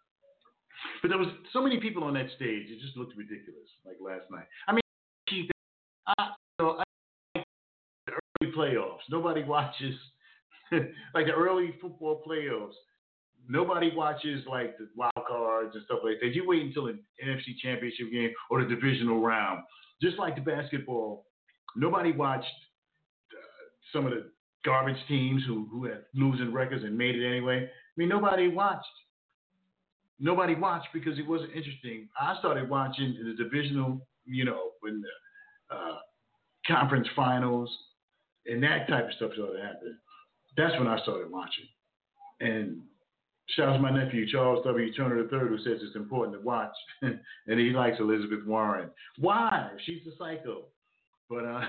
But there was so many people on that stage, it just looked ridiculous, like last night. I mean, Keith, I, you know, I, the early playoffs, nobody watches, like the early football playoffs, nobody watches like the wild cards and stuff like that. You wait until an N F C championship game or the divisional round. Just like the basketball, nobody watched some of the garbage teams who, who had losing records and made it anyway. mean, nobody watched. Nobody watched because it wasn't interesting. I started watching the divisional, you know, when the uh, conference finals and that type of stuff started happening. That's when I started watching. And shout out to my nephew, Charles W. Turner the third, who says it's important to watch. And he likes Elizabeth Warren. Why? She's a psycho. But uh,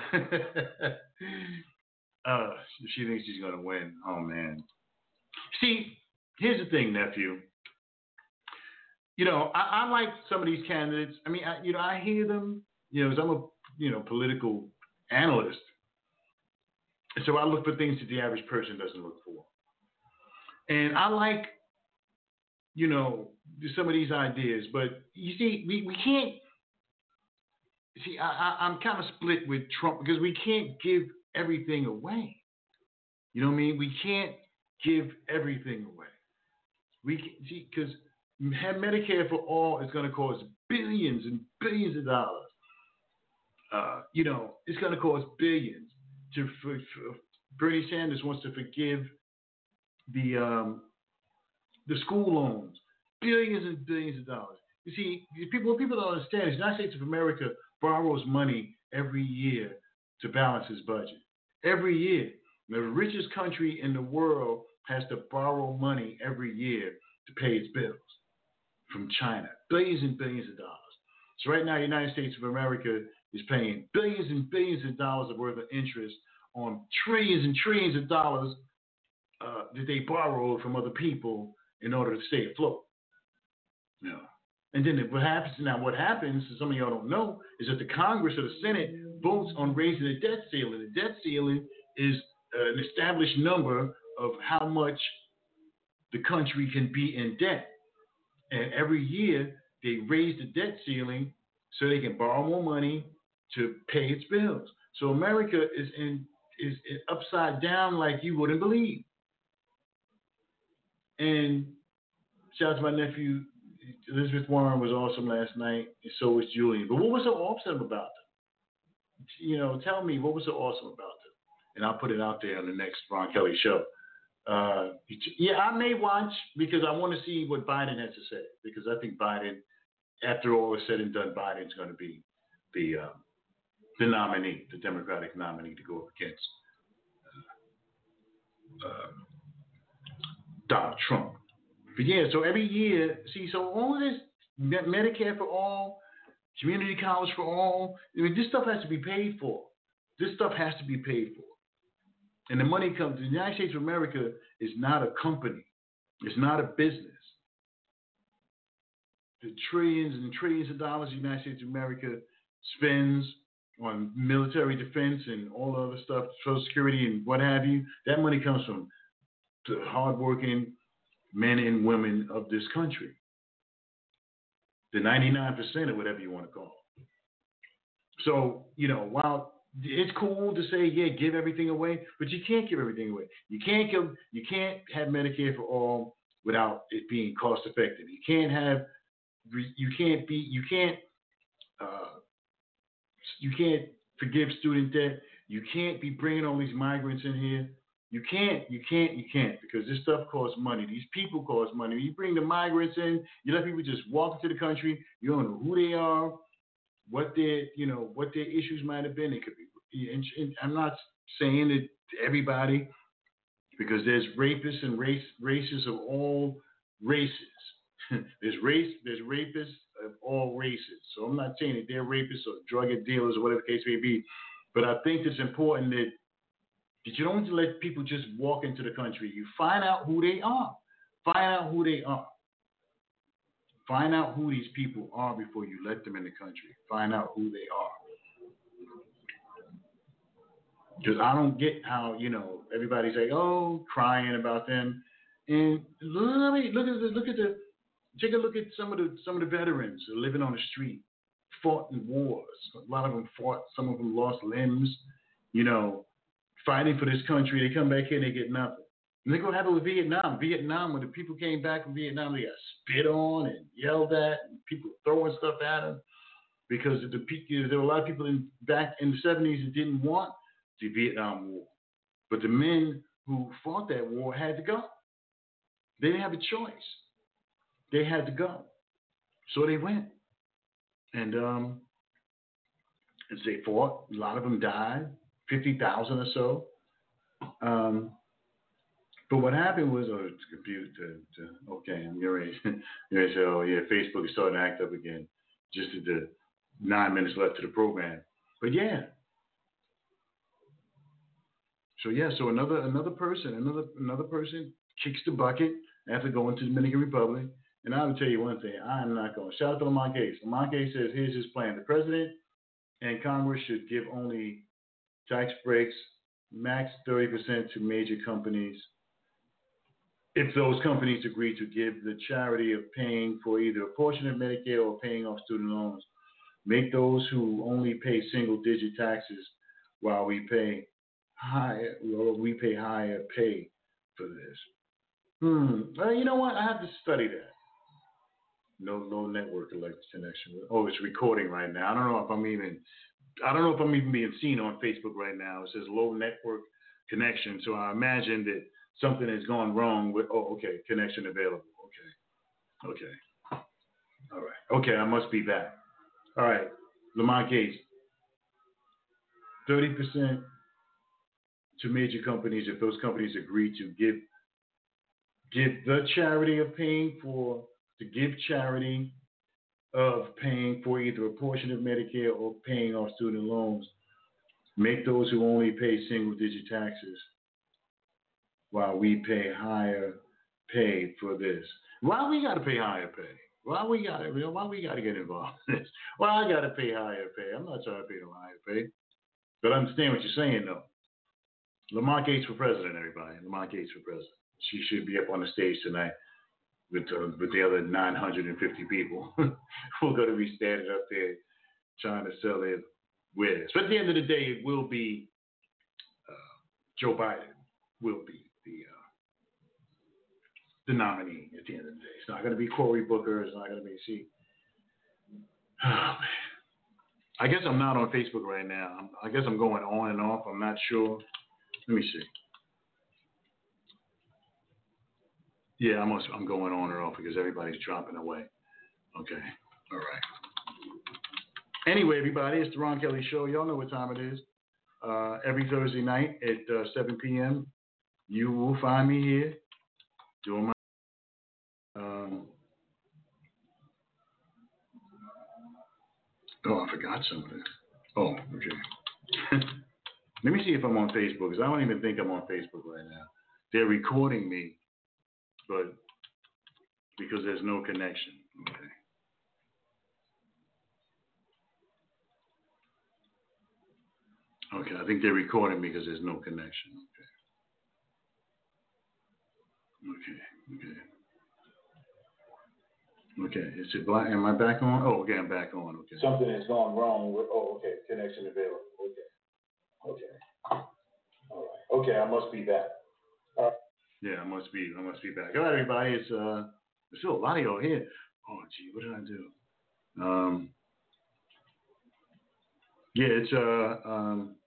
uh, she thinks she's going to win. Oh, man. See, here's the thing, nephew. You know, I, I like some of these candidates. I mean, I, you know, I hear them, you know, as I'm a, you know, political analyst. And so I look for things that the average person doesn't look for. And I like, you know, some of these ideas. But you see, we, we can't, see, I, I, I'm kind of split with Trump because we can't give everything away. You know what I mean? We can't give everything away. We can, see, because Medicare for all is going to cost billions and billions of dollars. Uh, you know, it's going to cost billions. To for, for, Bernie Sanders wants to forgive the um, the school loans, billions and billions of dollars. You see, people what people don't understand is the United States of America borrows money every year to balance its budget. Every year, the richest country in the world has to borrow money every year to pay its bills. From China, billions and billions of dollars. So right now, the United States of America is paying billions and billions of dollars of worth of interest on trillions and trillions of dollars uh, that they borrowed from other people in order to stay afloat. You know. And then what happens now? What happens? Some of y'all don't know is that the Congress or the Senate votes on raising the debt ceiling. The debt ceiling is uh, an established number of how much the country can be in debt. And every year, they raise the debt ceiling so they can borrow more money to pay its bills. So America is in is, is upside down like you wouldn't believe. And shout out to my nephew, Elizabeth Warren was awesome last night, and so was Julian. But what was so awesome about them? You know, tell me, what was so awesome about them? And I'll put it out there on the next Ron Kelly show. Uh, yeah, I may watch because I want to see what Biden has to say. Because I think Biden, after all is said and done, Biden's going to be the uh, the nominee, the Democratic nominee to go up against uh, uh, Donald Trump. But yeah, so every year, see, so all of this Medicare for all, community college for all, I mean, this stuff has to be paid for. This stuff has to be paid for. And the money comes, the United States of America is not a company. It's not a business. The trillions and trillions of dollars the United States of America spends on military defense and all the other stuff, Social Security and what have you, that money comes from the hardworking men and women of this country. The ninety-nine percent or whatever you want to call it. So, you know, while it's cool to say, yeah, give everything away, but you can't give everything away. You can't give, you can't have Medicare for all without it being cost effective. You can't have, you can't be, you can't, uh, you can't forgive student debt. You can't be bringing all these migrants in here. You can't, you can't, you can't, because this stuff costs money. These people cost money. You bring the migrants in, you let people just walk into the country. You don't know who they are, what their, you know, what their issues might have been. It could be, and, and I'm not saying that to everybody, because there's rapists and race races of all races. there's race, there's rapists of all races. So I'm not saying that they're rapists or drug dealers or whatever the case may be, but I think it's important that that you don't let people just walk into the country. You find out who they are. Find out who they are. Find out who these people are before you let them in the country. Find out who they are. Because I don't get how, you know, everybody's like, oh, crying about them. And look, look at the, look at the, take a look at some of the some of the veterans who are living on the street, fought in wars. A lot of them fought. Some of them lost limbs. You know, fighting for this country. They come back here and they get nothing. And they go have it with Vietnam. Vietnam, when the people came back from Vietnam, they got spit on and yelled at, and people throwing stuff at them because of the you know, there were a lot of people in back in the seventies that didn't want the Vietnam War, but the men who fought that war had to go. They didn't have a choice. They had to go. So they went. And um, as they fought, a lot of them died, fifty thousand or so. Um, but what happened was, oh, it's confused. To, to, okay, I'm getting ready. You're ready to say, oh, yeah, Facebook is starting to act up again. Just at the nine minutes left to the program. But yeah. So yeah, so another another person, another another person kicks the bucket after going to the Dominican Republic. And I will tell you one thing, I'm not going. Shout out to Lamont Gates. Lamont Gates says, here's his plan. The president and Congress should give only tax breaks, max thirty percent to major companies. If those companies agree to give the charity of paying for either a portion of Medicare or paying off student loans, make those who only pay single-digit taxes while we pay higher, or we pay higher pay for this. Hmm. Well, you know what? I have to study that. No, no network connection. Oh, it's recording right now. I don't know if I'm even. I don't know if I'm even being seen on Facebook right now. It says low network connection. So I imagine that something has gone wrong with. Oh, okay. Connection available. Okay. Okay. All right. Okay. I must be back. All right. Lamont Gates. thirty percent to major companies if those companies agree to give give the charity of paying for. To give charity of paying for either a portion of Medicare or paying off student loans, make those who only pay single-digit taxes while we pay higher pay for this. Why we got to pay higher pay? Why we got to? Why we got to get involved in this? Why I got to pay higher pay? I'm not trying to pay no higher pay, but I understand what you're saying though. Lamont Gates for president, everybody. Lamont Gates for president. She should be up on the stage tonight. With, uh, with the other nine hundred fifty people who are going to be standing up there trying to sell their wares. But at the end of the day, it will be uh, Joe Biden will be the uh, the nominee at the end of the day. It's not going to be Cory Booker. It's not going to be see. Oh, man. I guess I'm not on Facebook right now. I'm, I guess I'm going on and off. I'm not sure. Let me see. Yeah, I'm, also, I'm going on and off because everybody's dropping away. Okay. All right. Anyway, everybody, it's the Ron Kelly Show. Y'all know what time it is. Uh, every Thursday night at uh, seven p.m., you will find me here doing my. Um, oh, I forgot something. Oh, okay. Let me see if I'm on Facebook because I don't even think I'm on Facebook right now. They're recording me. But because there's no connection. Okay. Okay, I think they're recording me because there's no connection. Okay. Okay. Okay. Okay. Is it black? Am I back on? Oh, okay, I'm back on. Okay. Something has gone wrong with. Oh, okay. Connection available. Okay. Okay. All right. Okay, I must be back. All right. Yeah, I must be. I must be back. All right, everybody. It's uh, there's still a lot of y'all here. Oh, gee, what did I do? Um, yeah, it's uh, um,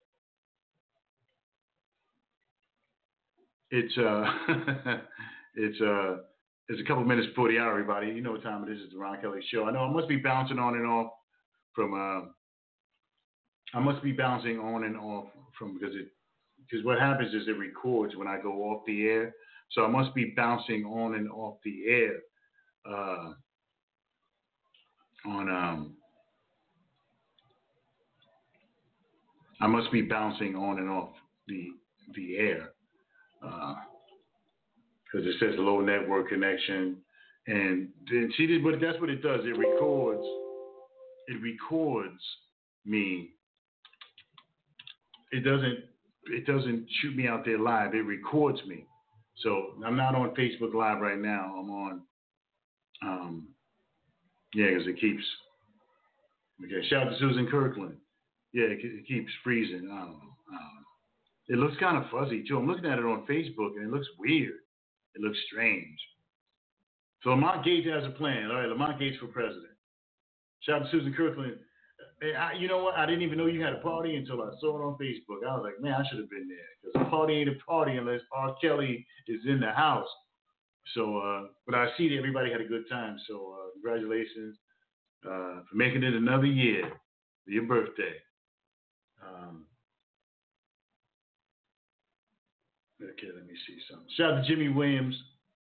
it's uh, it's uh, it's a couple minutes before the hour, everybody. You know what time it is? It's the Ron Kelly Show. I know I must be bouncing on and off from. Uh, I must be bouncing on and off from because it. Because what happens is it records when I go off the air. So I must be bouncing on and off the air uh, on um, I must be bouncing on and off the the air because uh, it says low network connection. And then see, but that's what it does. It records. It records me. It doesn't. It doesn't shoot me out there live. It records me. So I'm not on Facebook Live right now. I'm on, um, yeah, because it keeps, okay, shout out to Susan Kirkland. Yeah, it, it keeps freezing. I don't know. I don't know. It looks kind of fuzzy, too. I'm looking at it on Facebook, and it looks weird. It looks strange. So Lamont Gates has a plan. All right, Lamont Gates for president. Shout out to Susan Kirkland. I, you know what? I didn't even know you had a party until I saw it on Facebook. I was like, man, I should have been there. Because a party ain't a party unless R. Kelly is in the house. So, uh, but I see that everybody had a good time. So, uh, congratulations uh, for making it another year, your birthday. Um, okay, let me see something. Shout out to Jimmy Williams.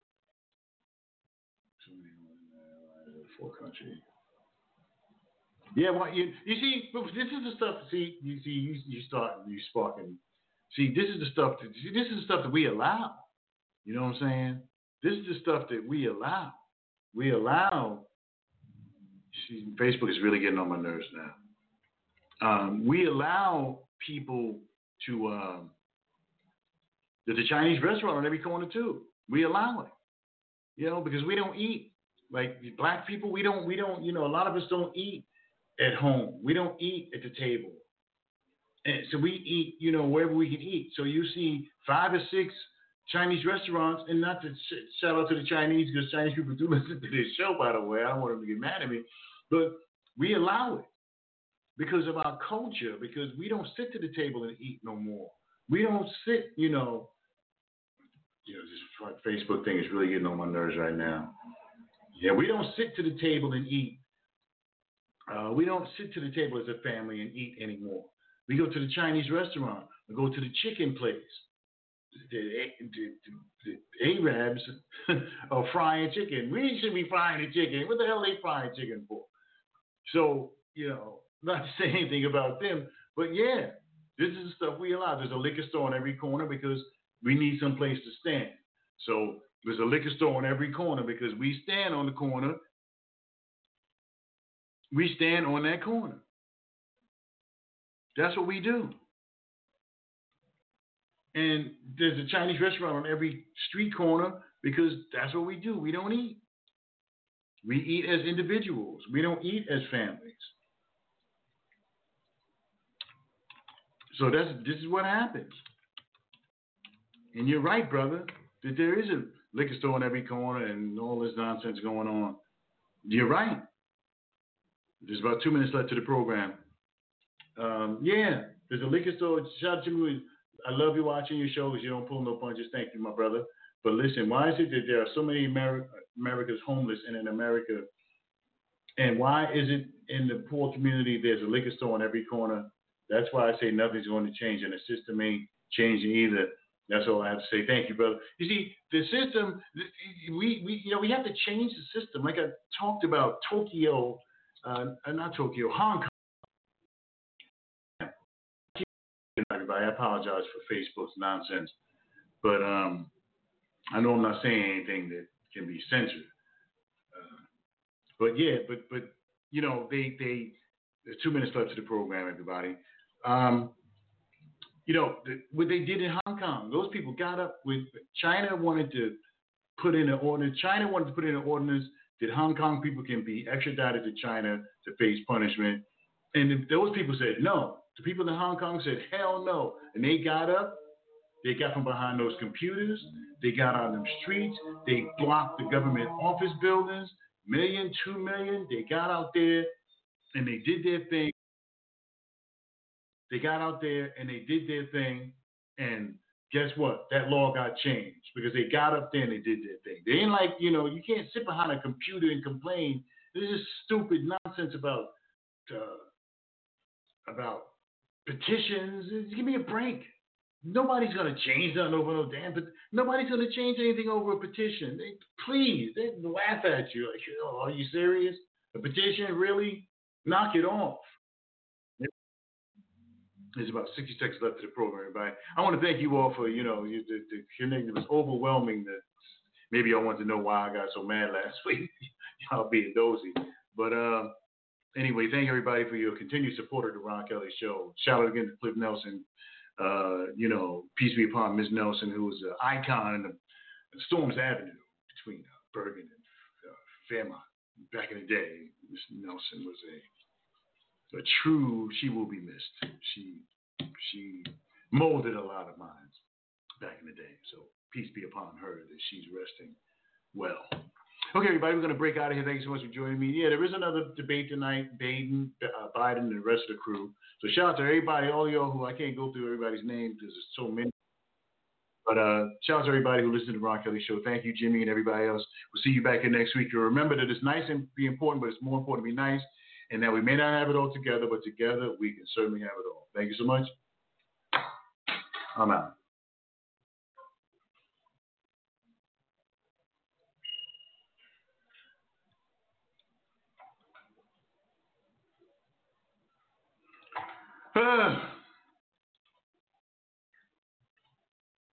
Four country. Yeah, well, you, you see, this is the stuff. See, you see, you, you start, you sparking. See, this is the stuff. That, see, this is the stuff that we allow. You know what I'm saying? This is the stuff that we allow. We allow. See, Facebook is really getting on my nerves now. Um, we allow people to. Um, there's a Chinese restaurant on every corner too. We allow it. You know, because we don't eat like black people. We don't. We don't. You know, a lot of us don't eat at home. We don't eat at the table. And so we eat, you know, wherever we can eat. So you see five or six Chinese restaurants, and not to sh- shout out to the Chinese, because Chinese people do listen to this show, by the way. I don't want them to get mad at me. But we allow it because of our culture, because we don't sit to the table and eat no more. We don't sit, you know, you know, this Facebook thing is really getting on my nerves right now. Yeah, we don't sit to the table and eat. Uh, we don't sit to the table as a family and eat anymore. We go to the Chinese restaurant. We go to the chicken place. The, the, the, the Arabs are frying chicken. We should be frying the chicken. What the hell are they frying chicken for? So, you know, not to say anything about them, but yeah, this is the stuff we allow. There's a liquor store on every corner because we need some place to stand. So there's a liquor store on every corner because we stand on the corner. We stand on that corner. That's what we do. And there's a Chinese restaurant on every street corner because that's what we do. We don't eat. We eat as individuals. We don't eat as families. So that's this is what happens. And you're right, brother, that there is a liquor store on every corner and all this nonsense going on. You're right. There's about two minutes left to the program. Um, yeah, there's a liquor store. Shout out to me. I love you watching your show because you don't pull no punches. Thank you, my brother. But listen, why is it that there are so many Ameri- Americans homeless and in America? And why is it in the poor community there's a liquor store on every corner? That's why I say nothing's going to change, and the system ain't changing either. That's all I have to say. Thank you, brother. You see, the system, we, we you know, we have to change the system. Like I talked about Tokyo, uh, not Tokyo, Hong Kong. Everybody, I apologize for Facebook's nonsense, but um, I know I'm not saying anything that can be censored. Uh, but yeah, but but you know, they they there's two minutes left to the program, everybody. Um, you know the, what they did in Hong Kong. Those people got up with China wanted to put in an ordinance. China wanted to put in an ordinance that Hong Kong people can be extradited to China to face punishment, and those people said no. The people in Hong Kong said, hell no. And they got up. They got from behind those computers. They got on them streets. They blocked the government office buildings. Million, two million. They got out there and they did their thing. They got out there and they did their thing. And guess what? That law got changed because they got up there and they did their thing. They ain't like, you know, you can't sit behind a computer and complain. This is stupid nonsense about, uh, about, petitions. Give me a break. Nobody's going to change nothing over no damn, but nobody's going to change anything over a petition. They, please, they laugh at you. Like, oh, are you serious? A petition? Really? Knock it off. There's about sixty seconds left to the program, everybody. I want to thank you all for, you know, you, the, the, your name was overwhelming. That maybe I want to know why I got so mad last week. Y'all being dozy. But, um, uh, anyway, thank everybody for your continued support of the Ron Kelly Show. Shout out again to Cliff Nelson. Uh, you know, peace be upon Miz Nelson, who was an icon in the, the Storms Avenue between uh, Bergen and uh, Fairmont back in the day. Miz Nelson was a a true. She will be missed. She she molded a lot of minds back in the day. So peace be upon her that she's resting well. Okay, everybody, we're going to break out of here. Thank you so much for joining me. Yeah, there is another debate tonight, Biden, uh, Biden, and the rest of the crew. So shout out to everybody, all y'all who I can't go through everybody's names because there's so many. But uh, shout out to everybody who listens to the Ron Kelly Show. Thank you, Jimmy, and everybody else. We'll see you back here next week. And remember that it's nice and be important, but it's more important to be nice. And that we may not have it all together, but together we can certainly have it all. Thank you so much. I'm out. Uh.